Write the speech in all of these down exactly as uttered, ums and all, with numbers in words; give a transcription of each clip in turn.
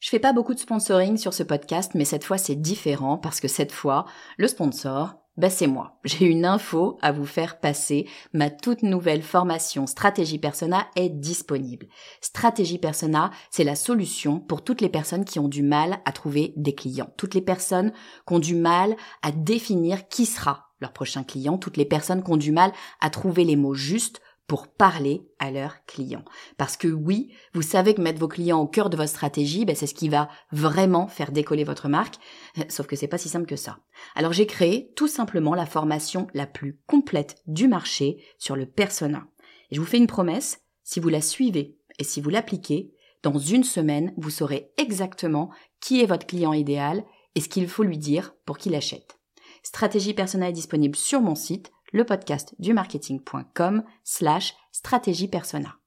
Je fais pas beaucoup de sponsoring sur ce podcast, mais cette fois c'est différent parce que cette fois, le sponsor, bah c'est moi. J'ai une info à vous faire passer. Ma toute nouvelle formation Stratégie Persona est disponible. Stratégie Persona, c'est la solution pour toutes les personnes qui ont du mal à trouver des clients. Toutes les personnes qui ont du mal à définir qui sera leur prochain client. Toutes les personnes qui ont du mal à trouver les mots justes pour parler à leurs clients. Parce que oui, vous savez que mettre vos clients au cœur de votre stratégie, ben c'est ce qui va vraiment faire décoller votre marque, sauf que c'est pas si simple que ça. Alors j'ai créé tout simplement la formation la plus complète du marché sur le persona. Et je vous fais une promesse, si vous la suivez et si vous l'appliquez, dans une semaine, vous saurez exactement qui est votre client idéal et ce qu'il faut lui dire pour qu'il achète. Stratégie Persona est disponible sur mon site, le podcast du marketing.com slash stratégie persona.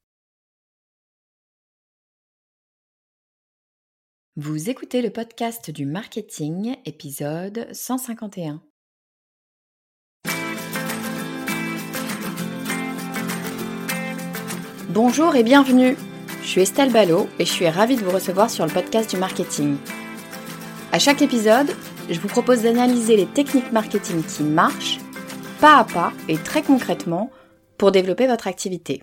Vous écoutez le podcast du marketing, épisode cent cinquante et un. Bonjour et bienvenue. Je suis Estelle Ballot et je suis ravie de vous recevoir sur le podcast du marketing. À chaque épisode, je vous propose d'analyser les techniques marketing qui marchent pas à pas et très concrètement pour développer votre activité.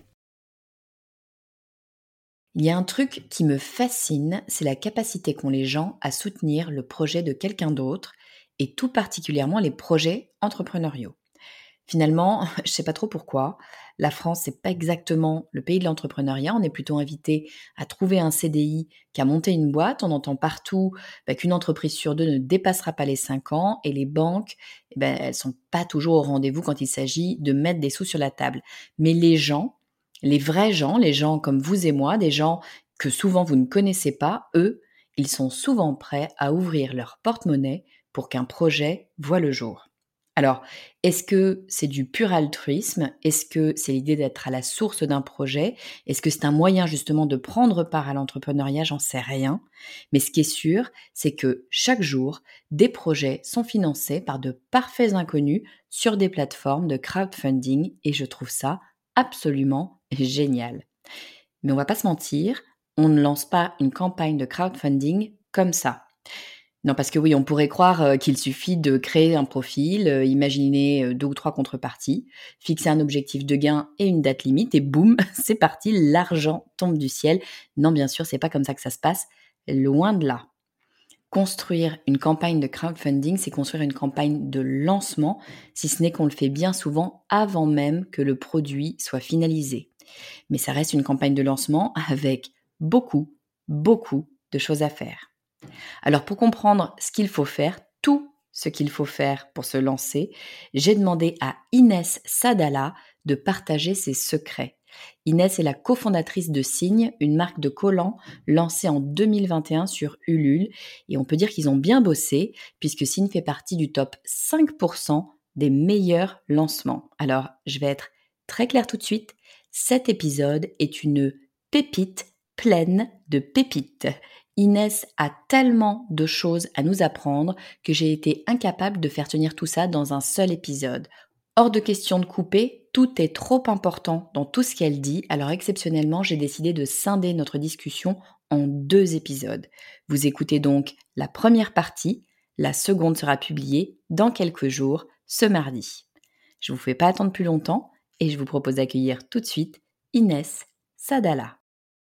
Il y a un truc qui me fascine, c'est la capacité qu'ont les gens à soutenir le projet de quelqu'un d'autre et tout particulièrement les projets entrepreneuriaux. Finalement, je ne sais pas trop pourquoi, la France, c'est pas exactement le pays de l'entrepreneuriat. On est plutôt invité à trouver un C D I qu'à monter une boîte. On entend partout bah, qu'une entreprise sur deux ne dépassera pas les cinq ans et les banques, eh ben, elles sont pas toujours au rendez-vous quand il s'agit de mettre des sous sur la table. Mais les gens, les vrais gens, les gens comme vous et moi, des gens que souvent vous ne connaissez pas, eux, ils sont souvent prêts à ouvrir leur porte-monnaie pour qu'un projet voie le jour. Alors, est-ce que c'est du pur altruisme? Est-ce que c'est l'idée d'être à la source d'un projet? Est-ce que c'est un moyen justement de prendre part à l'entrepreneuriat? J'en sais rien. Mais ce qui est sûr, c'est que chaque jour, des projets sont financés par de parfaits inconnus sur des plateformes de crowdfunding et je trouve ça absolument génial. Mais on va pas se mentir, on ne lance pas une campagne de crowdfunding comme ça. Non, parce que oui, on pourrait croire euh, qu'il suffit de créer un profil, euh, imaginer euh, deux ou trois contreparties, fixer un objectif de gain et une date limite et boum, c'est parti, l'argent tombe du ciel. Non, bien sûr, c'est pas comme ça que ça se passe, loin de là. Construire une campagne de crowdfunding, c'est construire une campagne de lancement, si ce n'est qu'on le fait bien souvent avant même que le produit soit finalisé. Mais ça reste une campagne de lancement avec beaucoup, beaucoup de choses à faire. Alors pour comprendre ce qu'il faut faire, tout ce qu'il faut faire pour se lancer, j'ai demandé à Inès Sadala de partager ses secrets. Inès est la cofondatrice de Signe, une marque de collants lancée en deux mille vingt et un sur Ulule. Et on peut dire qu'ils ont bien bossé puisque Signe fait partie du top cinq pour cent des meilleurs lancements. Alors je vais être très claire tout de suite, cet épisode est une pépite pleine de pépites. Inès a tellement de choses à nous apprendre que j'ai été incapable de faire tenir tout ça dans un seul épisode. Hors de question de couper, tout est trop important dans tout ce qu'elle dit, alors exceptionnellement, j'ai décidé de scinder notre discussion en deux épisodes. Vous écoutez donc la première partie, la seconde sera publiée dans quelques jours, ce mardi. Je ne vous fais pas attendre plus longtemps et je vous propose d'accueillir tout de suite Inès Sadala.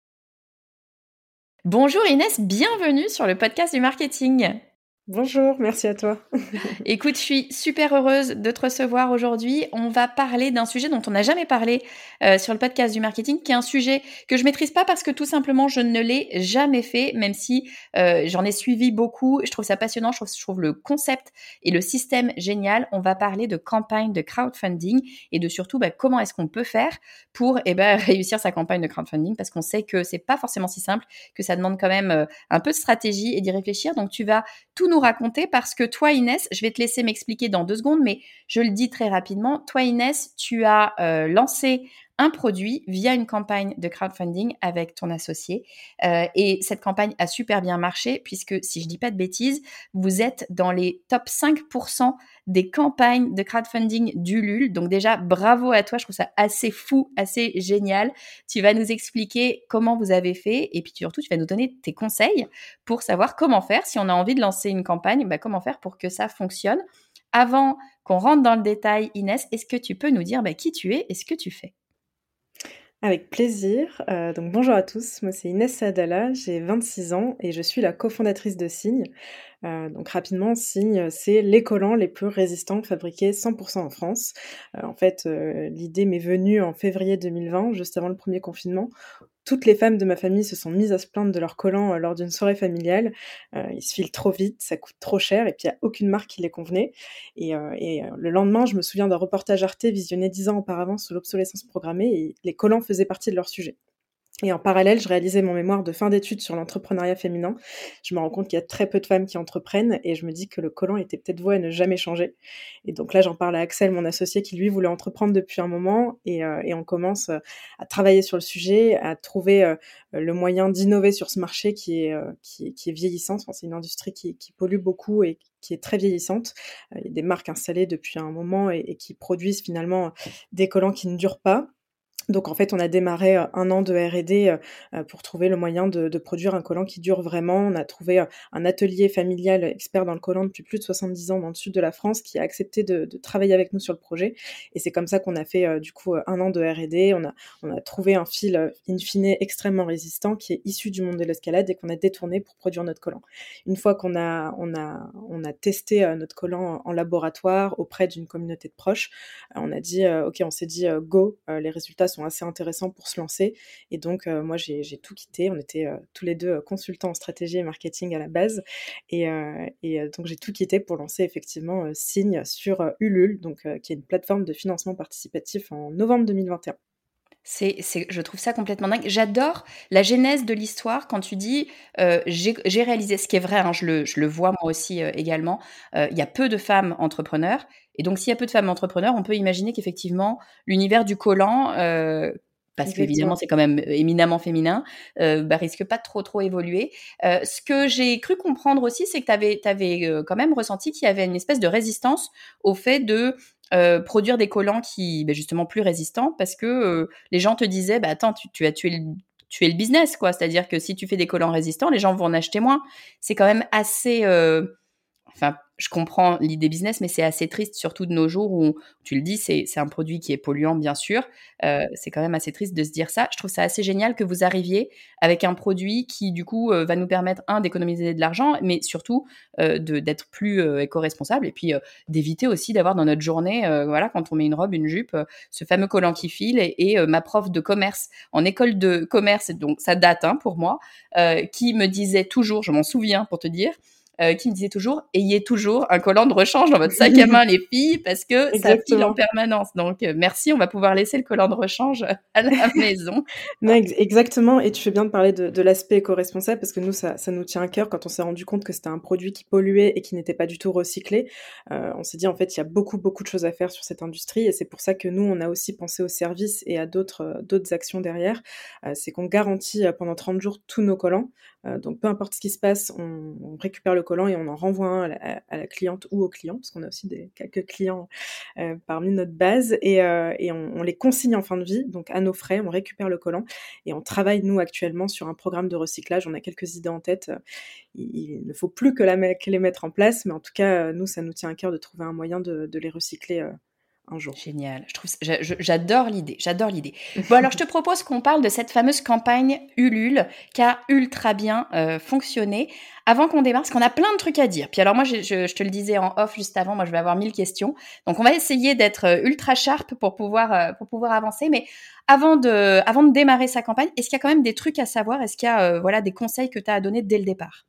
Bonjour Inès, bienvenue sur le podcast du marketing. Bonjour, merci à toi. Écoute, je suis super heureuse de te recevoir aujourd'hui. On va parler d'un sujet dont on n'a jamais parlé euh, sur le podcast du marketing, qui est un sujet que je maîtrise pas parce que tout simplement je ne l'ai jamais fait, même si euh, j'en ai suivi beaucoup. Je trouve ça passionnant, je trouve, je trouve le concept et le système génial. On va parler de campagne de crowdfunding et de surtout bah, comment est-ce qu'on peut faire pour eh ben, réussir sa campagne de crowdfunding, parce qu'on sait que c'est pas forcément si simple, que ça demande quand même euh, un peu de stratégie et d'y réfléchir. Donc tu vas tout nous raconter parce que toi Inès, je vais te laisser m'expliquer dans deux secondes, mais je le dis très rapidement, toi Inès, tu as euh, lancé un produit via une campagne de crowdfunding avec ton associé. Euh, et cette campagne a super bien marché puisque, si je dis pas de bêtises, vous êtes dans les top cinq pour cent des campagnes de crowdfunding d'Ulule. Donc déjà, bravo à toi. Je trouve ça assez fou, assez génial. Tu vas nous expliquer comment vous avez fait et puis surtout, tu vas nous donner tes conseils pour savoir comment faire. Si on a envie de lancer une campagne, bah, comment faire pour que ça fonctionne. Avant qu'on rentre dans le détail, Inès, est-ce que tu peux nous dire bah, qui tu es et ce que tu fais ? Avec plaisir. Euh, donc bonjour à tous, moi c'est Inès Saadala, j'ai vingt-six ans et je suis la cofondatrice de Signe. Euh, donc rapidement, Signe, c'est les collants les plus résistants fabriqués cent pour cent en France. Euh, en fait, euh, l'idée m'est venue en février deux mille vingt, juste avant le premier confinement. Toutes les femmes de ma famille se sont mises à se plaindre de leurs collants euh, lors d'une soirée familiale. Euh, ils se filent trop vite, ça coûte trop cher et puis il n'y a aucune marque qui les convenait. Et, euh, et euh, le lendemain, je me souviens d'un reportage Arte visionné dix ans auparavant sur l'obsolescence programmée et les collants faisaient partie de leur sujet. Et en parallèle, je réalisais mon mémoire de fin d'études sur l'entrepreneuriat féminin. Je me rends compte qu'il y a très peu de femmes qui entreprennent et je me dis que le collant était peut-être voué à ne jamais changer. Et donc là, j'en parle à Axel, mon associé, qui lui voulait entreprendre depuis un moment et, euh, et on commence euh, à travailler sur le sujet, à trouver euh, le moyen d'innover sur ce marché qui est, euh, qui, est- qui est vieillissant. Enfin, c'est une industrie qui, qui pollue beaucoup et qui est très vieillissante. Euh, il y a des marques installées depuis un moment et, et qui produisent finalement des collants qui ne durent pas. Donc en fait, on a démarré euh, un an de R et D euh, euh, pour trouver le moyen de, de produire un collant qui dure vraiment. On a trouvé euh, un atelier familial expert dans le collant depuis plus de soixante-dix ans dans le sud de la France qui a accepté de, de travailler avec nous sur le projet. Et c'est comme ça qu'on a fait euh, du coup euh, un an de R et D. On a, on a trouvé un fil euh, in fine extrêmement résistant qui est issu du monde de l'escalade et qu'on a détourné pour produire notre collant. Une fois qu'on a, on a, on a testé euh, notre collant en laboratoire auprès d'une communauté de proches, euh, on a dit, euh, ok, on s'est dit euh, go, euh, les résultats sont assez intéressants pour se lancer. Et donc, euh, moi, j'ai, j'ai tout quitté. On était euh, tous les deux euh, consultants en stratégie et marketing à la base. Et, euh, et euh, donc, j'ai tout quitté pour lancer effectivement euh, Signe sur euh, Ulule, donc, euh, qui est une plateforme de financement participatif en novembre deux mille vingt et un. C'est, c'est, je trouve ça complètement dingue. J'adore la genèse de l'histoire quand tu dis euh, j'ai, j'ai réalisé, ce qui est vrai, hein, je, le, je le vois moi aussi euh, également, euh, il y a peu de femmes entrepreneurs. Et donc, s'il y a peu de femmes entrepreneurs, on peut imaginer qu'effectivement, l'univers du collant, euh, parce qu'évidemment, Exactement. c'est quand même éminemment féminin, euh, bah, risque pas de trop, trop évoluer. Euh, ce que j'ai cru comprendre aussi, c'est que tu avais, t'avais, euh, quand même ressenti qu'il y avait une espèce de résistance au fait de euh, produire des collants qui, bah, justement, plus résistants, parce que euh, les gens te disaient, bah, attends, tu, tu as tué le, tué le business, quoi. C'est-à-dire que si tu fais des collants résistants, les gens vont en acheter moins. C'est quand même assez... Euh, enfin, je comprends l'idée business, mais c'est assez triste, surtout de nos jours où, tu le dis, c'est, c'est un produit qui est polluant, bien sûr. Euh, c'est quand même assez triste de se dire ça. Je trouve ça assez génial que vous arriviez avec un produit qui, du coup, euh, va nous permettre, un, d'économiser de l'argent, mais surtout euh, de, d'être plus euh, éco-responsable et puis euh, d'éviter aussi d'avoir dans notre journée, euh, voilà, quand on met une robe, une jupe, euh, ce fameux collant qui file. Et, et euh, ma prof de commerce en école de commerce, donc ça date hein, pour moi, euh, qui me disait toujours, je m'en souviens pour te dire, euh, qui me disait toujours « Ayez toujours un collant de rechange dans votre sac à main, les filles, parce que ça file en Exactement. permanence. » Donc, euh, merci, on va pouvoir laisser le collant de rechange à la maison. Non, ex- exactement. Et tu fais bien de parler de, de l'aspect éco-responsable parce que nous, ça, ça nous tient à cœur quand on s'est rendu compte que c'était un produit qui polluait et qui n'était pas du tout recyclé. Euh, on s'est dit, en fait, il y a beaucoup, beaucoup de choses à faire sur cette industrie et c'est pour ça que nous, on a aussi pensé aux services et à d'autres, euh, d'autres actions derrière. Euh, c'est qu'on garantit euh, pendant trente jours tous nos collants. Euh, donc, peu importe ce qui se passe, on, on récupère le collant et on en renvoie un à la, à la cliente ou au client parce qu'on a aussi des, quelques clients euh, parmi notre base et, euh, et on, on les consigne en fin de vie, donc à nos frais, on récupère le collant et on travaille nous actuellement sur un programme de recyclage. On a quelques idées en tête. Il, il ne faut plus que, la, que les mettre en place, mais en tout cas, nous, ça nous tient à cœur de trouver un moyen de, de les recycler euh, un jour. Génial. Je trouve, j'a- je- j'adore l'idée. J'adore l'idée. Bon, alors, je te propose qu'on parle de cette fameuse campagne Ulule qui a ultra bien euh, fonctionné. Avant qu'on démarre, parce qu'on a plein de trucs à dire. Puis alors, moi, je, je, je te le disais en off juste avant, moi, je vais avoir mille questions. Donc, on va essayer d'être euh, ultra sharp pour pouvoir, euh, pour pouvoir avancer. Mais avant de, avant de démarrer sa campagne, est-ce qu'il y a quand même des trucs à savoir? Est-ce qu'il y a euh, voilà, des conseils que tu as à donner dès le départ?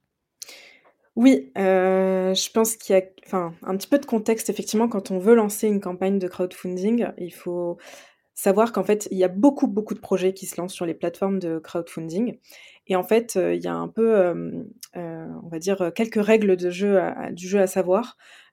Oui, heu, je pense qu'il y a enfin, un petit peu de contexte effectivement quand on veut lancer une campagne de crowdfunding, il faut savoir qu'en fait, il y a beaucoup, beaucoup de projets qui se lancent sur les plateformes de crowdfunding et en fait, heu, il y a un peu, hem, heu, on va dire, heu, quelques règles de jeu à à du jeu à savoir.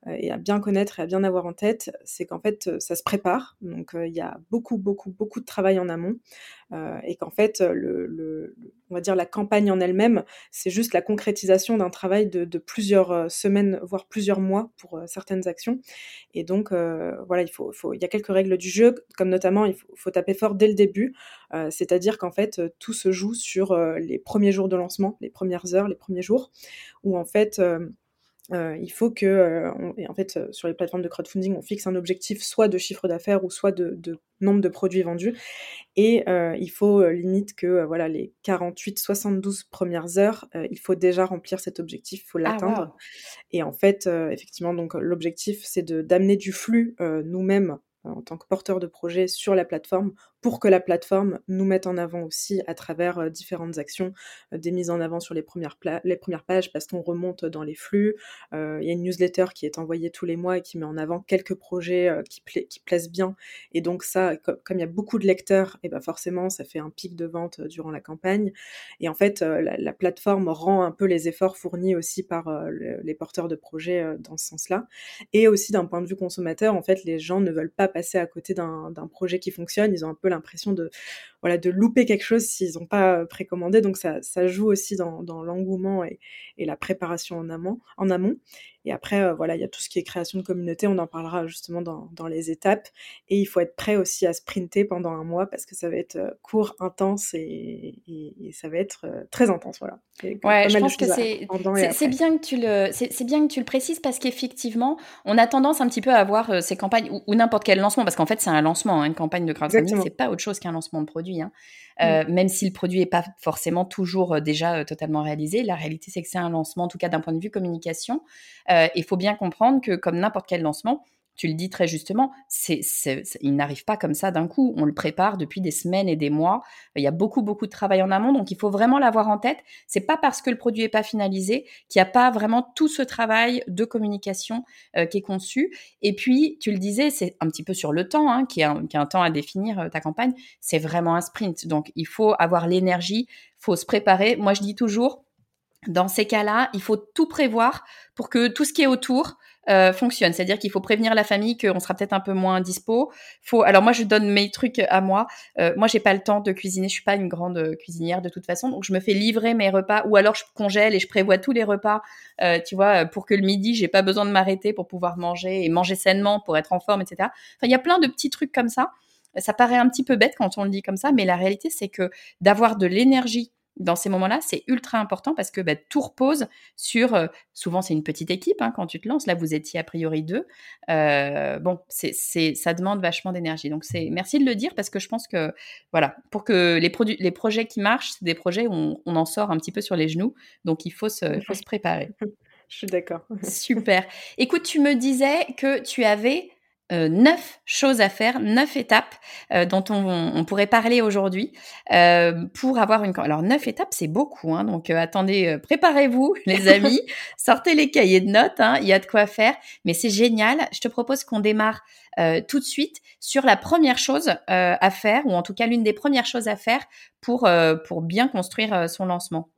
heu et à bien connaître et à bien avoir en tête, c'est qu'en fait, heu, ça se prépare. Donc, heu, il y a beaucoup, beaucoup, beaucoup de travail en amont, heu et qu'en fait, heu, le le le on va dire la campagne en elle-même, c'est juste la concrétisation d'un travail de de plusieurs, heu, semaines, voire plusieurs mois pour, heu, certaines actions et donc, heu, voilà, il faut faut il y a quelques règles du jeu, comme notamment il faut faut taper fort dès le début, heu, c'est-à-dire qu'en fait, heu, tout se joue sur, heu, les premiers jours de lancement, les premières heures, les premiers jours où en fait, hem, heu, il faut que, heu, on et en fait, heu, sur les plateformes de crowdfunding, on fixe un objectif soit de chiffre d'affaires ou soit de de nombre de produits vendus et heu, il faut, heu, limite que, heu, voilà, les quarante-huit soixante-douze premières heures, heu, il faut déjà remplir cet objectif, il faut Ah l'atteindre waouh! et en fait, heu, effectivement, donc heu, l'objectif, c'est de d'amener du flux, heu, nous-mêmes, heu, en tant que porteurs de projet sur la plateforme, pour que la plateforme nous mette en avant aussi à travers, heu, différentes actions, heu, des mises en avant sur les premières pla les premières pages parce qu'on remonte dans les flux. Heu, il y a une newsletter qui est envoyée tous les mois et qui met en avant quelques projets, heu, qui plai qui plaisent bien et donc ça, co comme il y a beaucoup de lecteurs et bah, forcément, ça fait un pic de vente, heu, durant la campagne et en fait, heu, la la plateforme rend un peu les efforts fournis aussi par, heu, le les porteurs de projets, heu, dans ce sens-là et aussi d'un point de vue consommateur, en fait, les gens ne veulent pas passer à côté d'un d'un projet qui fonctionne. Ils ont un peu l'impression de, voilà, de louper quelque chose s'ils ont pas, heu, précommandé donc ça ça joue aussi dans dans l'engouement et et la préparation en amont en amont et après, heu, voilà, il y a tout ce qui est création de communauté, on en parlera justement dans dans les étapes et il faut être prêt aussi à sprinter pendant un mois parce que ça va être, heu, court, intense et et et ça va être, heu, très intense, voilà. Et que Ouais, pas je mal de pense que choses à c'est pendant et c'est c'est après. bien que tu le c'est c'est bien que tu le précises parce qu'effectivement, on a tendance un petit peu à voir, heu, ces campagnes ou ou n'importe quel lancement parce qu'en fait, c'est un lancement, hein, une campagne de crowdfunding, c'est Exactement. pas autre chose qu'un lancement de produit, hein. Mmh. Heu, même si le produit est pas forcément toujours, heu, déjà, heu, totalement réalisé, la réalité, c'est que c'est un lancement, en tout cas d'un point de vue communication. Heu, il faut bien comprendre que comme n'importe quel lancement, tu le dis très justement, c'est c'est c'est il n'arrive pas comme ça d'un coup. On le prépare depuis des semaines et des mois. Il y a beaucoup, beaucoup de travail en amont, donc il faut vraiment l'avoir en tête. C'est pas parce que le produit est pas finalisé qu'il y a pas vraiment tout ce travail de communication euh, qui est conçu. Et puis, tu le disais, c'est un petit peu sur le temps, hein, qui, est un, qui est un temps à définir euh, ta campagne. C'est vraiment un sprint. Donc, il faut avoir l'énergie, faut se préparer. Moi, je dis toujours, dans ces cas-là, il faut tout prévoir pour que tout ce qui est autour euh, fonctionne. C'est-à-dire qu'il faut prévenir la famille qu'on sera peut-être un peu moins dispo. Faut. Alors moi, je donne mes trucs à moi. Euh, moi, j'ai pas le temps de cuisiner. Je suis pas une grande euh, cuisinière de toute façon, donc je me fais livrer mes repas, ou alors je congèle et je prévois tous les repas. Euh, tu vois, pour que le midi, j'ai pas besoin de m'arrêter pour pouvoir manger et manger sainement pour être en forme, et cetera. Enfin, il y a plein de petits trucs comme ça. Ça paraît un petit peu bête quand on le dit comme ça, mais la réalité, c'est que d'avoir de l'énergie dans ces moments-là, c'est ultra important parce que bah, tout repose sur, euh, souvent c'est une petite équipe hein, quand tu te lances, là vous étiez a priori deux, euh, bon, c'est, c'est, ça demande vachement d'énergie. Donc c'est, merci de le dire parce que je pense que, voilà, pour que les, produits, les projets qui marchent, c'est des projets où on, on en sort un petit peu sur les genoux, donc il faut se, faut se préparer. Je suis d'accord. Super. Écoute, tu me disais que tu avais euh, neuf choses à faire, neuf étapes euh, dont on, on pourrait parler aujourd'hui euh, pour avoir une... Alors, neuf étapes, c'est beaucoup. Hein, donc, euh, attendez, euh, préparez-vous, les amis. Sortez les cahiers de notes. Hein, il y a de quoi faire. Mais c'est génial. Je te propose qu'on démarre euh, tout de suite sur la première chose euh, à faire, ou en tout cas l'une des premières choses à faire pour, euh, pour bien construire euh, son lancement.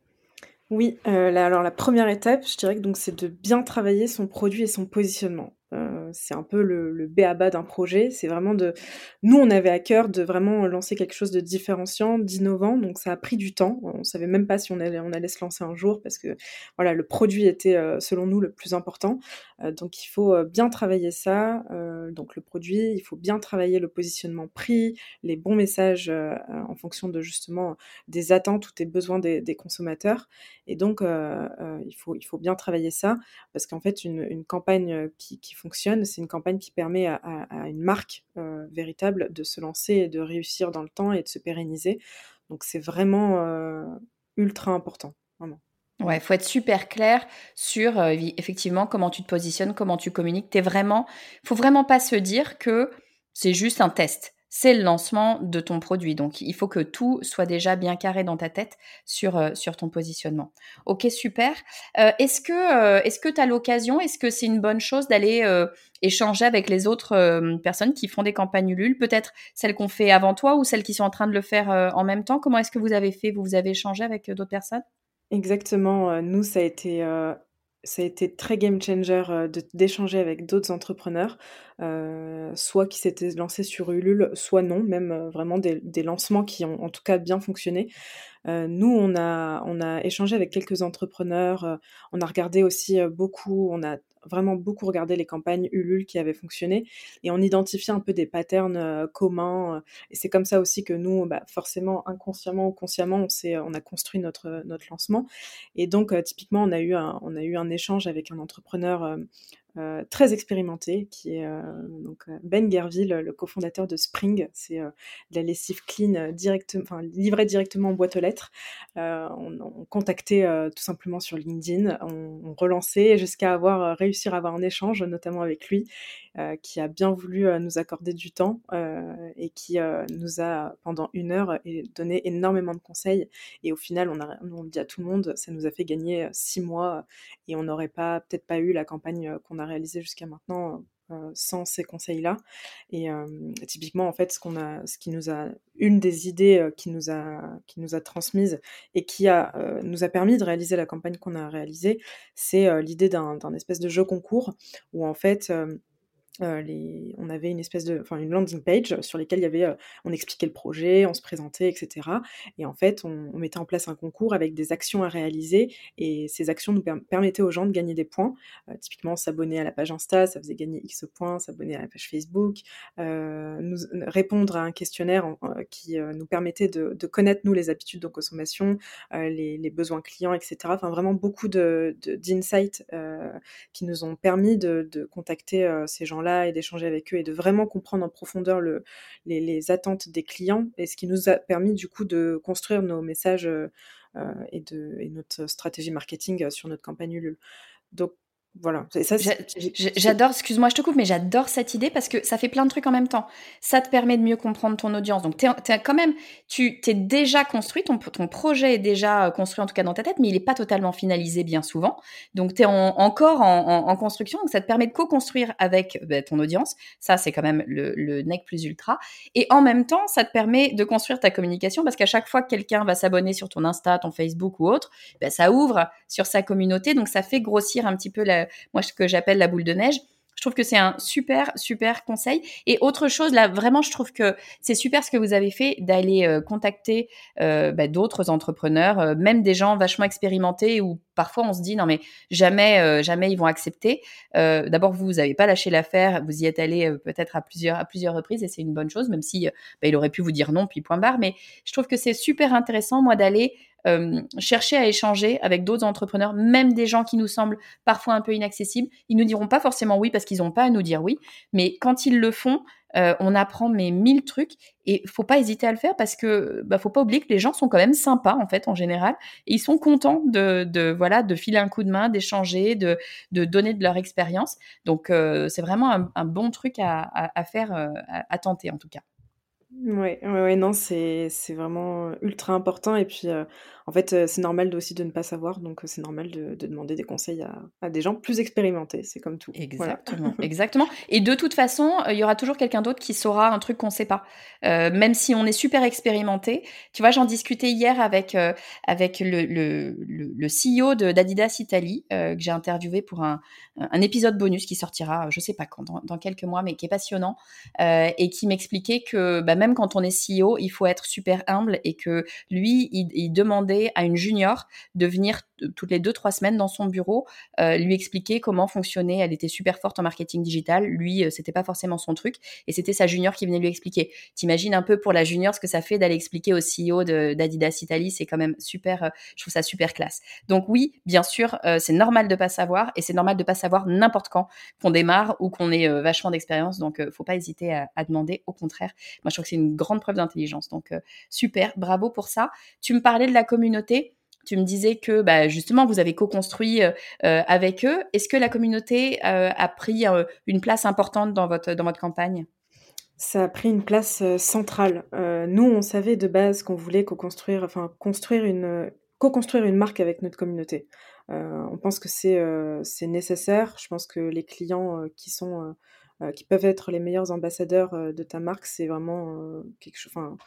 Oui, heu, la alors la première étape, je dirais que donc c'est de bien travailler son produit et son positionnement. Heu, c'est un peu le le b a ba d'un projet, c'est vraiment de nous, on avait à cœur de vraiment lancer quelque chose de différenciant, d'innovant, donc ça a pris du temps. On savait même pas si on allait on allait se lancer un jour parce que, voilà, le produit était, heu, selon nous, le plus important. Heu, donc il faut, heu, bien travailler ça, heu, donc le produit, il faut bien travailler le positionnement prix, les bons messages, heu, en fonction de justement des attentes ou des besoins des des consommateurs et donc, heu heu, il faut il faut bien travailler ça parce qu'en fait, une une campagne, heu, qui qui fonctionne, c'est une campagne qui permet à à à une marque, heu, véritable de se lancer et de réussir dans le temps et de se pérenniser. Donc c'est vraiment, heu, ultra important, vraiment. Ouais, il faut être super clair sur, heu, vi effectivement, comment tu te positionnes, comment tu communiques. Tu vraiment faut vraiment pas se dire que c'est juste un test. C'est le lancement de ton produit. Donc il faut que tout soit déjà bien carré dans ta tête sur, heu, sur ton positionnement. OK, super. Heu, est-ce que, heu, est-ce que tu as l'occasion, est-ce que c'est une bonne chose d'aller, heu, échanger avec les autres, hem, personnes qui font des campagnes Ulule? Peut-être celles qu'on fait avant toi ou celles qui sont en train de le faire, heu, en même temps? Comment est-ce que vous avez fait? Vous vous avez échangé avec, heu, d'autres personnes? Exactement, heu, nous, ça a été, heu, ça a été très game changer, heu, de d'échanger avec d'autres entrepreneurs, heu, soit qui s'étaient lancés sur Ulule, soit non, même, heu, vraiment des des lancements qui ont en tout cas bien fonctionné. Heu, nous, on a on a échangé avec quelques entrepreneurs, heu, on a regardé aussi, heu, beaucoup on a vraiment beaucoup regardé les campagnes Ulule qui avaient fonctionné et on identifiait un peu des patterns, heu, communs, heu et c'est comme ça aussi que nous, bah, forcément, inconsciemment ou consciemment, on s'est on a construit notre, notre lancement et donc heu, typiquement, on a eu un on a eu un échange avec un entrepreneur, hem, heu, très expérimenté qui est, heu, donc heu, Ben Guerville, le cofondateur de Spring. C'est, heu, de la lessive clean, heu, direct enfin livrée directement en boîte aux lettres. Heu, on on contactait, heu, tout simplement sur LinkedIn, on on relançait jusqu'à avoir, heu, réussir à avoir un échange, notamment avec lui, heu, qui a bien voulu, heu, nous accorder du temps, heu et qui, heu, nous a pendant une heure et donné énormément de conseils et au final, on a nous on le dit à tout le monde, ça nous a fait gagner, heu, six mois et on n'aurait pas peut-être pas eu la campagne, heu, qu'on a réalisée jusqu'à maintenant, heu heu, sans ces conseils-là et hem, typiquement, en fait, ce qu'on a ce qui nous a une des idées, heu, qu'il nous a qu'il nous a transmises et qui a, heu, nous a permis de réaliser la campagne qu'on a réalisée, c'est, heu, l'idée d'un d'un espèce de jeu concours où en fait, hem, heu, les on avait une espèce de enfin une landing page sur lesquelles il y avait, heu, on expliquait le projet, on se présentait et cetera et en fait, on on mettait en place un concours avec des actions à réaliser et ces actions nous perm permettaient aux gens de gagner des points. Heu, typiquement s'abonner à la page Insta, ça faisait gagner X points, s'abonner à la page Facebook, heu, nous répondre à un questionnaire en en qui, heu, nous permettait de de connaître nous les habitudes de consommation, heu, les les besoins clients et cetera. Enfin vraiment beaucoup de de d'insights, heu, qui nous ont permis de de contacter, heu, ces gens-là et d'échanger avec eux et de vraiment comprendre en profondeur le les les attentes des clients et ce qui nous a permis du coup de construire nos messages, heu heu et de et notre stratégie marketing, heu, sur notre campagne Ulule. Donc voilà, et ça J'a c j'ai j c'est j'adore, excuse-moi, je te coupe, mais j'adore cette idée parce que ça fait plein de trucs en même temps. Ça te permet de mieux comprendre ton audience, donc tu es en tu as quand même tu tu es déjà construit, ton p ton projet est déjà, heu, construit en tout cas dans ta tête, mais il est pas totalement finalisé bien souvent. Donc tu es en encore en en en construction, donc ça te permet de co-construire avec, bah, ton audience. Ça, c'est quand même le le nec plus ultra et en même temps, ça te permet de construire ta communication parce qu'à chaque fois que quelqu'un va s'abonner sur ton Insta, ton Facebook ou autre, bah, ça ouvre sur sa communauté, donc ça fait grossir un petit peu la moi ce que j'appelle la boule de neige. Je trouve que c'est un super, super conseil. Et autre chose, là, vraiment, je trouve que c'est super ce que vous avez fait d'aller euh, contacter euh, bah, d'autres entrepreneurs, euh, même des gens vachement expérimentés où parfois on se dit non mais jamais, euh, jamais ils vont accepter. Euh, D'abord, vous, vous n'avez pas lâché l'affaire, vous y êtes allé euh, peut-être à plusieurs, à plusieurs reprises et c'est une bonne chose, même si euh, bah, il aurait pu vous dire non, puis point barre. Mais je trouve que c'est super intéressant, moi, d'aller euh, chercher à échanger avec d'autres entrepreneurs, même des gens qui nous semblent parfois un peu inaccessibles. Ils nous diront pas forcément oui parce qu'ils n'ont pas à nous dire oui, mais quand ils le font, euh, on apprend mais mille trucs et faut pas hésiter à le faire parce que bah, faut pas oublier que les gens sont quand même sympas en fait en général et ils sont contents de, de voilà de filer un coup de main, d'échanger, de, de donner de leur expérience. Donc euh, c'est vraiment un, un bon truc à, à, à faire, euh, à, à tenter en tout cas. Ouais, ouais, ouais, non, c'est c'est vraiment, heu, ultra important et puis, heu, en fait, heu, c'est normal de aussi de ne pas savoir donc heu, c'est normal de de demander des conseils à à des gens plus expérimentés, c'est comme tout, voilà. Exactement, exactement. Et de toute façon, heu, il y aura toujours quelqu'un d'autre qui saura un truc qu'on sait pas. Heu, même si on est super expérimenté. Tu vois, j'en discutais hier avec, heu, avec le le le le C E O de d'Adidas Italie, heu, que j'ai interviewé pour un un épisode bonus qui sortira, je sais pas quand, dans dans quelques mois, mais qui est passionnant, heu, et qui m'expliquait que, bah, même quand on est C E O, il faut être super humble et que lui, il il demandait à une junior de venir t toutes les deux trois semaines dans son bureau, heu, lui expliquer comment fonctionnait. Elle était super forte en marketing digital. Lui, euh, c'était pas forcément son truc. Et c'était sa junior qui venait lui expliquer. T'imagines un peu pour la junior ce que ça fait d'aller expliquer au C E O de- d'Adidas Italie. C'est quand même super, euh, je trouve ça super classe. Donc oui, bien sûr, euh, c'est normal de pas savoir et c'est normal de pas savoir n'importe quand qu'on démarre ou qu'on ait euh, vachement d'expérience. Donc euh, faut pas hésiter à, à demander. Au contraire, moi je trouve que c'est une grande preuve d'intelligence. Donc euh, super, bravo pour ça. Tu me parlais de la communauté. Tu me disais que bah, justement, vous avez co-construit euh, euh, avec eux. Est-ce que la communauté euh, a pris euh, une place importante dans votre, dans votre campagne? Ça a pris une place, heu, centrale. Heu, nous, on savait de base qu'on voulait co-construire enfin construire une, heu, co-construire une marque avec notre communauté. Heu, on pense que c'est, heu, c'est nécessaire. Je pense que les clients, heu, qui sont, heu heu, qui peuvent être les meilleurs ambassadeurs, heu, de ta marque, c'est vraiment, heu, quelque cho enfin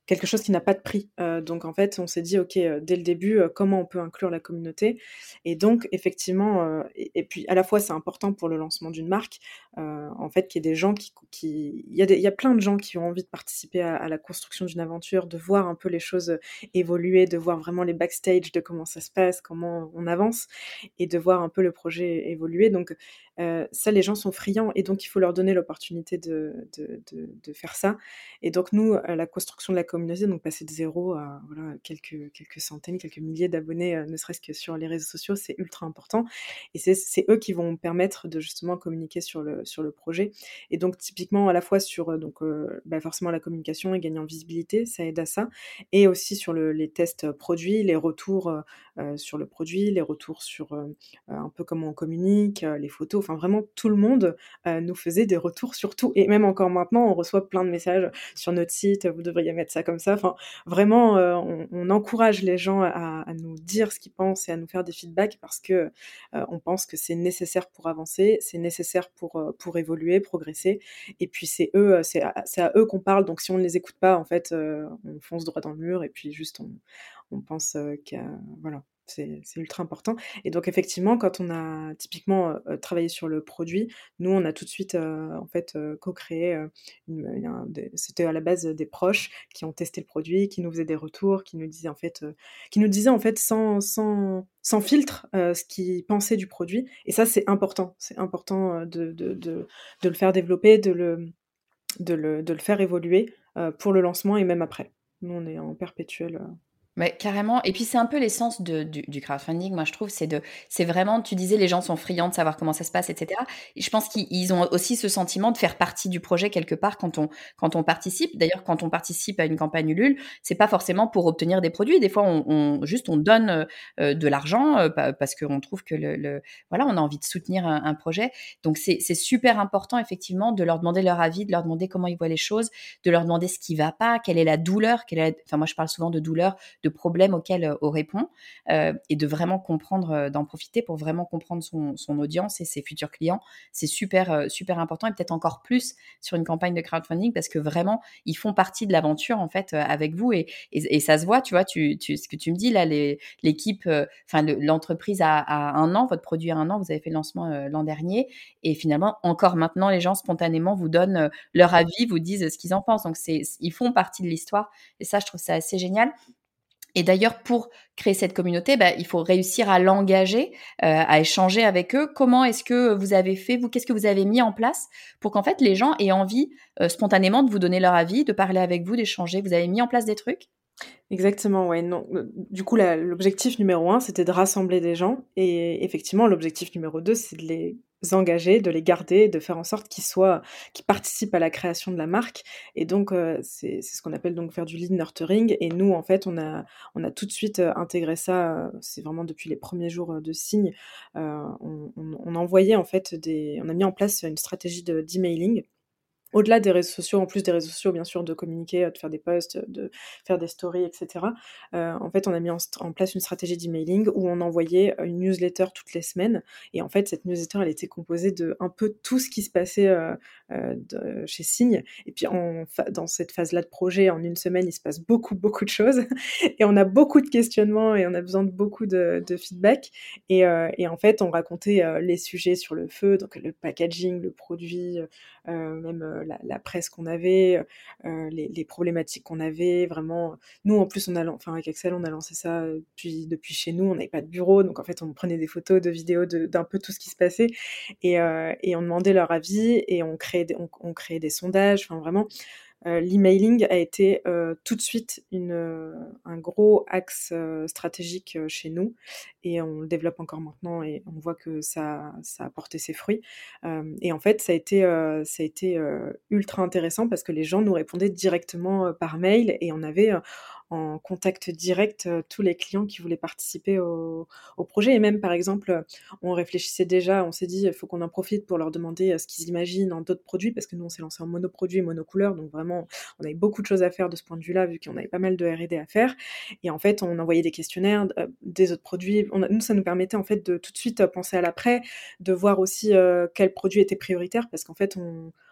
quelque chose qui n'a pas de prix. Heu, donc en fait, on s'est dit: «OK, heu, dès le début, heu, comment on peut inclure la communauté?» Et donc effectivement, heu et et puis à la fois, c'est important pour le lancement d'une marque, heu, en fait, qu'il y ait des gens qui qui il y a des il y a plein de gens qui ont envie de participer à à la construction d'une aventure, de voir un peu les choses, heu, évoluer, de voir vraiment les backstage de comment ça se passe, comment on avance et de voir un peu le projet évoluer. Donc heu, ça, les gens sont friands et donc il faut leur donner l'opportunité de de de de faire ça. Et donc nous, heu, la construction de la communauté, donc passer de zéro à voilà, quelques quelques centaines, quelques milliers d'abonnés, heu, ne serait-ce que sur les réseaux sociaux, c'est ultra important et c'est c'est eux qui vont permettre de justement communiquer sur le sur le projet et donc typiquement à la fois sur, heu, donc heu, bah, forcément la communication et gagner en visibilité, ça aide à ça et aussi sur le les tests, heu, produits, les retours, heu heu, sur le produit, les retours sur, heu heu, un peu comment on communique, heu, les photos, enfin vraiment tout le monde, heu, nous faisait des retours sur tout et même encore maintenant, on reçoit plein de messages sur notre site, vous devriez mettre ça comme ça. Enfin, vraiment, heu, on on encourage les gens à à nous dire ce qu'ils pensent et à nous faire des feedbacks parce que, heu, on pense que c'est nécessaire pour avancer, c'est nécessaire pour, heu, pour évoluer, progresser et puis c'est eux, heu, c'est à c'est à eux qu'on parle donc si on ne les écoute pas, en fait, heu, on fonce droit dans le mur et puis juste on on pense, heu, qu'à voilà, c'est c'est ultra important et donc effectivement, quand on a typiquement, heu heu, travaillé sur le produit, nous, on a tout de suite, heu, en fait, heu, co-créé, heu, une il y a un des c'était à la base, heu, des proches qui ont testé le produit, qui nous faisaient des retours, qui nous disaient en fait, heu, qui nous disaient en fait sans sans sans filtre, heu, ce qu'ils pensaient du produit et ça, c'est important. C'est important, heu, de de de de le faire développer, de le de le de le faire évoluer, heu, pour le lancement et même après. Nous, on est en perpétuel, heu Ouais, carrément et puis c'est un peu l'essence de du du crowdfunding, moi je trouve, c'est de c'est vraiment tu disais les gens sont friands de savoir comment ça se passe et cetera et je pense qu'ils ils ont aussi ce sentiment de faire partie du projet quelque part quand on quand on participe. D'ailleurs, quand on participe à une campagne Ulule, c'est pas forcément pour obtenir des produits. Des fois, on on juste on donne, heu heu, de l'argent, heu, pa parce qu'on trouve que le le voilà, on a envie de soutenir un un projet. Donc c'est c'est super important effectivement de leur demander leur avis, de leur demander comment ils voient les choses, de leur demander ce qui va pas, quelle est la douleur, quelle est la enfin moi je parle souvent de douleur, de problèmes auxquels euh, on répond euh, et de vraiment comprendre, euh, d'en profiter pour vraiment comprendre son, son audience et ses futurs clients. C'est super, euh, super important et peut-être encore plus sur une campagne de crowdfunding parce que vraiment, ils font partie de l'aventure en fait euh, avec vous et, et, et ça se voit, tu vois, tu, tu, ce que tu me dis là, les, l'équipe, euh, enfin le, l'entreprise a, a un an, votre produit a un an, vous avez fait le lancement euh, l'an dernier et finalement, encore maintenant, les gens spontanément vous donnent euh, leur avis, vous disent ce qu'ils en pensent. Donc, c'est, ils font partie de l'histoire et ça, je trouve ça assez génial. Et d'ailleurs, pour créer cette communauté, bah, il faut réussir à l'engager, heu, à échanger avec eux. Comment est-ce que vous avez fait, vous? Qu'est-ce que vous avez mis en place pour qu'en fait les gens aient envie, heu, spontanément de vous donner leur avis, de parler avec vous, d'échanger? Vous avez mis en place des trucs? Exactement, ouais, non, heu, du coup, la l'objectif numéro un, c'était de rassembler des gens et effectivement, l'objectif numéro deux, c'est de les engager, de les garder, de faire en sorte qu'ils soient qu'ils participent à la création de la marque et donc heu, c'est c'est ce qu'on appelle donc faire du lead nurturing et nous, en fait, on a on a tout de suite, heu, intégré ça, heu, c'est vraiment depuis les premiers jours, heu, de Signe, heu, on on on envoyait en fait des on a mis en place une stratégie de d'emailing au-delà des réseaux sociaux, en plus des réseaux sociaux, bien sûr, de communiquer, heu, de faire des posts, de faire des stories et cetera. Heu, en fait, on a mis en st en place une stratégie d'emailing où on envoyait, heu, une newsletter toutes les semaines et en fait, cette newsletter, elle était composée de un peu tout ce qui se passait, heu heu, de chez Signe et puis en fa dans cette phase-là de projet, en une semaine, il se passe beaucoup, beaucoup de choses et on a beaucoup de questionnements et on a besoin de beaucoup de de feedback et heu et en fait, on racontait, heu, les sujets sur le feu, donc le packaging, le produit, heu heu, même, heu, la la presse qu'on avait, heu les les problématiques qu'on avait, vraiment. Nous, en plus, on a lan enfin, avec Axel, on a lancé ça, heu, depuis depuis chez nous, on n'avait pas de bureau, donc en fait, on prenait des photos, de vidéos de d'un peu tout ce qui se passait et heu et on demandait leur avis et on créait des on on créait des sondages, enfin vraiment. Heu, l'emailing a été, heu, tout de suite une, heu, un gros axe, heu, stratégique, heu, chez nous et on le développe encore maintenant et on voit que ça ça a porté ses fruits. Hem et en fait, ça a été, heu, ça a été, heu, ultra intéressant parce que les gens nous répondaient directement, heu, par mail et on avait, heu, en contact direct, heu, tous les clients qui voulaient participer au au projet et même, par exemple, heu, on réfléchissait déjà, on s'est dit: «Il faut qu'on en profite pour leur demander, heu, ce qu'ils imaginent en d'autres produits» parce que nous, on s'est lancé en monoproduit, monocouleur, donc vraiment, on avait beaucoup de choses à faire de ce point de vue-là, vu qu'on avait pas mal de R et D à faire et en fait, on envoyait des questionnaires, heu, des autres produits. On a nous, ça nous permettait, en fait, de tout de suite, heu, penser à l'après, de voir aussi, heu, quels produits étaient prioritaires parce qu'en fait, on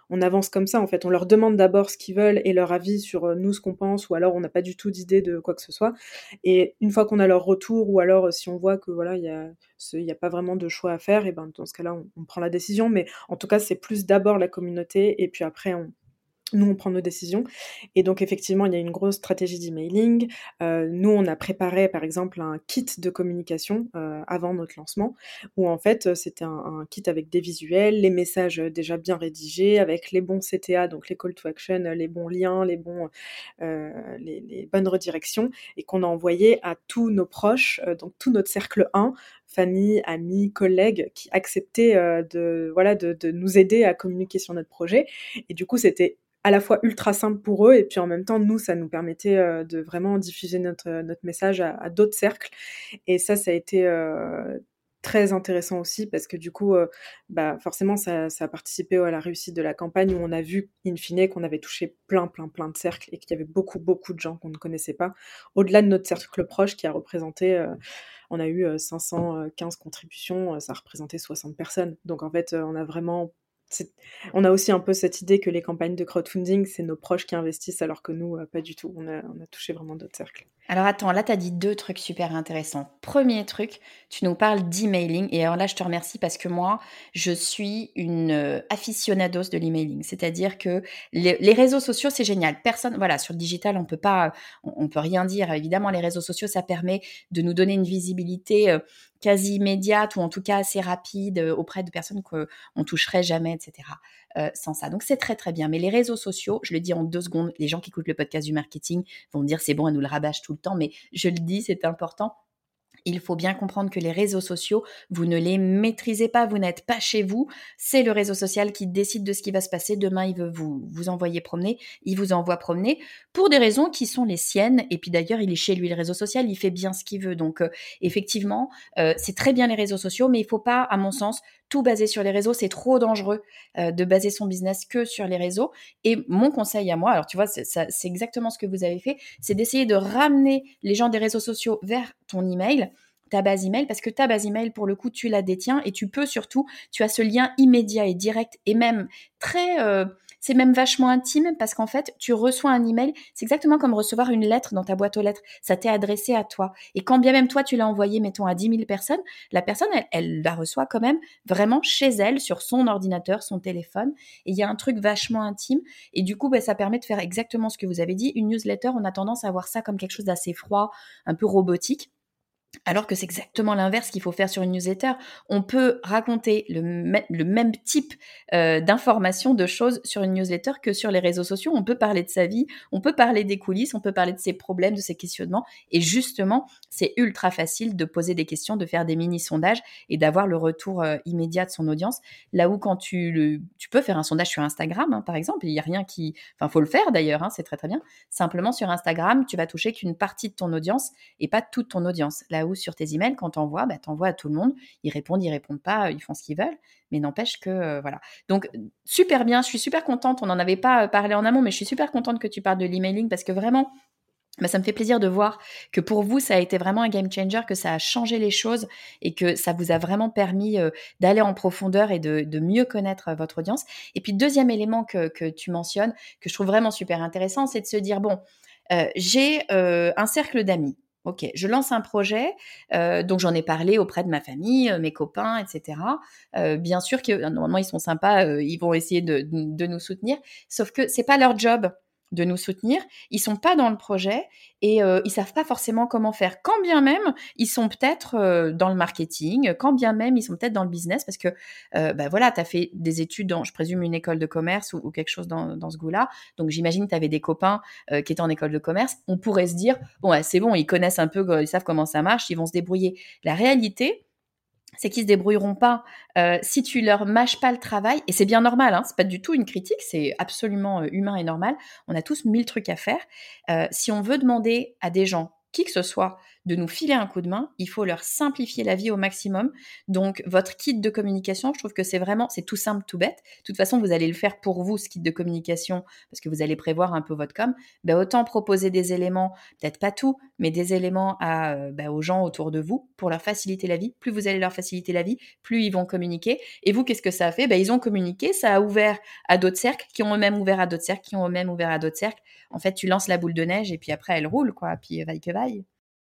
on avance comme ça, en fait. On leur demande d'abord ce qu'ils veulent et leur avis sur, heu, nous, ce qu'on pense ou alors on n'a pas du tout d'idée de quoi que ce soit et une fois qu'on a leur retour ou alors, heu, si on voit que voilà, il y a ce il y a pas vraiment de choix à faire et ben, dans ce cas-là, on on prend la décision. Mais en tout cas, c'est plus d'abord la communauté et puis après on nous, on prend nos décisions et donc effectivement, il y a une grosse stratégie d'emailing. Heu, nous, on a préparé, par exemple, un kit de communication, heu, avant notre lancement où en fait, heu, c'était un un kit avec des visuels, les messages, heu, déjà bien rédigés, avec les bons C T A, donc les call to action, heu, les bons liens, les bons, heu, les les bonnes redirections et qu'on a envoyé à tous nos proches, heu, donc tout notre cercle un, famille, amis, collègues qui acceptaient, heu, de voilà, de de nous aider à communiquer sur notre projet et du coup, c'était à la fois ultra simple pour eux et puis en même temps, nous, ça nous permettait, heu, de vraiment diffuser notre, heu, notre message à à d'autres cercles et ça, ça a été, heu, très intéressant aussi parce que du coup, heu, bah, forcément ça ça a participé, ouais, à la réussite de la campagne où on a vu in fine qu'on avait touché plein, plein, plein de cercles et qu'il y avait beaucoup, beaucoup de gens qu'on ne connaissait pas. Au-delà de notre cercle proche qui a représenté, heu, on a eu, heu, cinq cent quinze contributions, heu, ça représentait soixante personnes. Donc en fait, heu, on a vraiment c'est on a aussi un peu cette idée que les campagnes de crowdfunding, c'est nos proches qui investissent alors que nous, heu, pas du tout. On a on a touché vraiment d'autres cercles. Alors attends, là, tu as dit deux trucs super intéressants. Premier truc, tu nous parles d'emailing et alors là, je te remercie parce que moi, je suis une, heu, aficionados de l'emailing. C'est-à-dire que les les réseaux sociaux, c'est génial. Personne voilà, sur le digital, on peut pas, on on peut rien dire. Évidemment, les réseaux sociaux, ça permet de nous donner une visibilité, heu, quasi immédiate ou en tout cas assez rapide, heu, auprès de personnes qu'on toucherait jamais et cetera, heu, sans ça. Donc c'est très, très bien. Mais les réseaux sociaux, je le dis en deux secondes, les gens qui écoutent le podcast du marketing vont me dire: «C'est bon, elle nous le rabâche tout le temps», mais je le dis, c'est important. Il faut bien comprendre que les réseaux sociaux, vous ne les maîtrisez pas, vous n'êtes pas chez vous. C'est le réseau social qui décide de ce qui va se passer. Demain, il veut vous, vous envoyer promener, il vous envoie promener pour des raisons qui sont les siennes. Et puis d'ailleurs, il est chez lui, le réseau social, il fait bien ce qu'il veut. Donc euh, effectivement, euh, c'est très bien les réseaux sociaux, mais il ne faut pas, à mon sens, tout baser sur les réseaux. C'est trop dangereux euh, de baser son business que sur les réseaux. Et mon conseil à moi, alors tu vois, c'est, ça, c'est exactement ce que vous avez fait, c'est d'essayer de ramener les gens des réseaux sociaux vers ton email, ta base email, parce que ta base email, pour le coup, tu la détiens et tu peux surtout, tu as ce lien immédiat et direct et même très, euh, c'est même vachement intime parce qu'en fait, tu reçois un email, c'est exactement comme recevoir une lettre dans ta boîte aux lettres, ça t'est adressé à toi. Et quand bien même toi, tu l'as envoyé, mettons, à dix mille personnes, la personne, elle, elle la reçoit quand même vraiment chez elle, sur son ordinateur, son téléphone, et il y a un truc vachement intime, et du coup, bah, ça permet de faire exactement ce que vous avez dit. Une newsletter, on a tendance à voir ça comme quelque chose d'assez froid, un peu robotique. Alors que c'est exactement l'inverse qu'il faut faire sur une newsletter. On peut raconter le, me- le même type euh, d'informations, de choses sur une newsletter que sur les réseaux sociaux. On peut parler de sa vie, on peut parler des coulisses, on peut parler de ses problèmes, de ses questionnements. Et justement, c'est ultra facile de poser des questions, de faire des mini-sondages et d'avoir le retour euh, immédiat de son audience. Là où quand tu, le, tu peux faire un sondage sur Instagram, hein, par exemple, il n'y a rien qui... Enfin, il faut le faire d'ailleurs, hein, c'est très très bien. Simplement, sur Instagram, tu vas toucher qu'une partie de ton audience et pas toute ton audience. Là où sur tes emails, quand t'envoies, bah, t'envoies à tout le monde. Ils répondent, ils répondent pas, ils font ce qu'ils veulent. Mais n'empêche que, euh, voilà. Donc, super bien. Je suis super contente. On n'en avait pas parlé en amont, mais je suis super contente que tu parles de l'emailing parce que vraiment, bah, ça me fait plaisir de voir que pour vous, ça a été vraiment un game changer, que ça a changé les choses et que ça vous a vraiment permis euh, d'aller en profondeur et de, de mieux connaître euh, votre audience. Et puis, deuxième élément que, que tu mentionnes, que je trouve vraiment super intéressant, c'est de se dire, bon, euh, j'ai euh, un cercle d'amis. Ok, je lance un projet, euh, donc j'en ai parlé auprès de ma famille, euh, mes copains, et cetera. Euh, bien sûr que normalement ils sont sympas, euh, ils vont essayer de, de, de nous soutenir, sauf que c'est pas leur job de nous soutenir. Ils sont pas dans le projet et euh, ils savent pas forcément comment faire. Quand bien même ils sont peut-être euh, dans le marketing, quand bien même ils sont peut-être dans le business, parce que euh, bah voilà, tu as fait des études dans, je présume, une école de commerce ou, ou quelque chose dans, dans ce goût-là. Donc j'imagine que tu avais des copains euh, qui étaient en école de commerce. On pourrait se dire, bon, ouais, c'est bon, ils connaissent un peu, ils savent comment ça marche, ils vont se débrouiller. La réalité, c'est qu'ils se débrouilleront pas euh, si tu leur mâches pas le travail, et c'est bien normal, hein, c'est pas du tout une critique, c'est absolument euh, humain et normal. On a tous mille trucs à faire. Euh, si on veut demander à des gens qui que ce soit de nous filer un coup de main, il faut leur simplifier la vie au maximum. Donc, votre kit de communication, je trouve que c'est vraiment, c'est tout simple, tout bête. De toute façon, vous allez le faire pour vous, ce kit de communication, parce que vous allez prévoir un peu votre com. Ben, autant proposer des éléments, peut-être pas tout, mais des éléments à, euh, ben, aux gens autour de vous pour leur faciliter la vie. Plus vous allez leur faciliter la vie, plus ils vont communiquer. Et vous, qu'est-ce que ça a fait? Ben, ils ont communiqué, ça a ouvert à d'autres cercles, qui ont eux-mêmes ouvert à d'autres cercles, qui ont eux-mêmes ouvert à d'autres cercles. En fait, tu lances la boule de neige et puis après, elle roule, quoi. Puis vaille que vaille.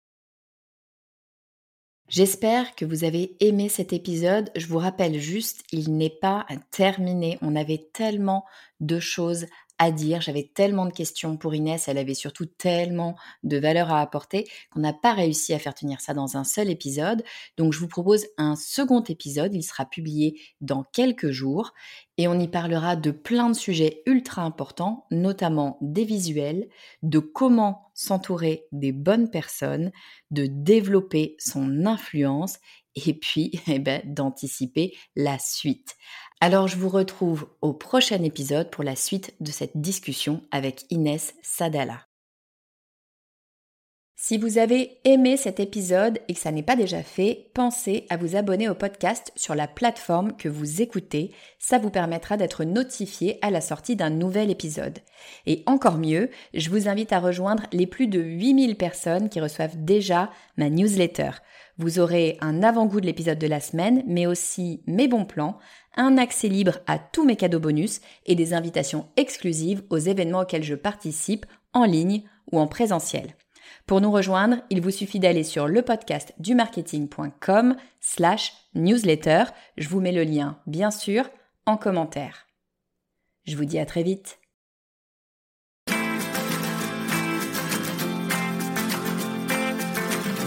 J'espère que vous avez aimé cet épisode. Je vous rappelle juste, il n'est pas terminé. On avait tellement de choses à dire. J'avais tellement de questions pour Inès. Elle avait surtout tellement de valeur à apporter qu'on n'a pas réussi à faire tenir ça dans un seul épisode. Donc, je vous propose un second épisode. Il sera publié dans quelques jours et on y parlera de plein de sujets ultra importants, notamment des visuels, de comment s'entourer des bonnes personnes, de développer son influence et puis eh ben, d'anticiper la suite. Alors je vous retrouve au prochain épisode pour la suite de cette discussion avec Inès Sadala. Si vous avez aimé cet épisode et que ça n'est pas déjà fait, pensez à vous abonner au podcast sur la plateforme que vous écoutez. Ça vous permettra d'être notifié à la sortie d'un nouvel épisode. Et encore mieux, je vous invite à rejoindre les plus de huit mille personnes qui reçoivent déjà ma newsletter. Vous aurez un avant-goût de l'épisode de la semaine, mais aussi mes bons plans, un accès libre à tous mes cadeaux bonus et des invitations exclusives aux événements auxquels je participe en ligne ou en présentiel. Pour nous rejoindre, il vous suffit d'aller sur lepodcastdumarketing.com slash newsletter. Je vous mets le lien, bien sûr, en commentaire. Je vous dis à très vite.